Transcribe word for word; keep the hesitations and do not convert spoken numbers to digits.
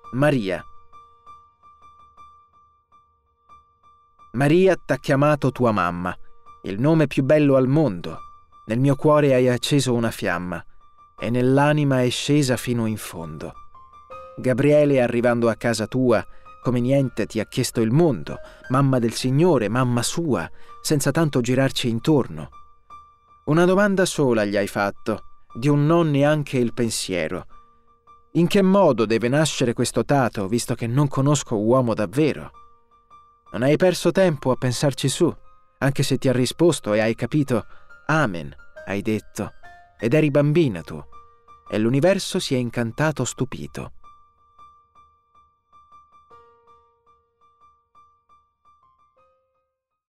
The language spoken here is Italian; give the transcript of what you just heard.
Maria. Maria t'ha chiamato tua mamma, il nome più bello al mondo. Nel mio cuore hai acceso una fiamma e nell'anima è scesa fino in fondo. Gabriele, arrivando a casa tua, come niente ti ha chiesto il mondo, mamma del Signore, mamma sua, senza tanto girarci intorno. Una domanda sola gli hai fatto, di un non neanche il pensiero. In che modo deve nascere questo Tato, visto che non conosco uomo davvero? Non hai perso tempo a pensarci su, anche se ti ha risposto e hai capito, amen, hai detto, ed eri bambina tu, e l'universo si è incantato stupito.